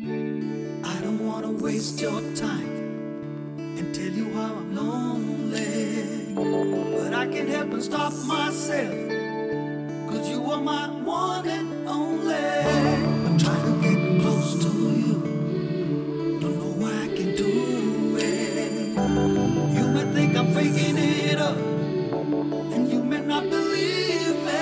I don't wanna waste your time and tell you how I'm lonely, but I can't help but stop myself, 'cause you are my one and only. I'm trying to get close to you, don't know why I can do it. You may think I'm faking it up, and you may not believe me.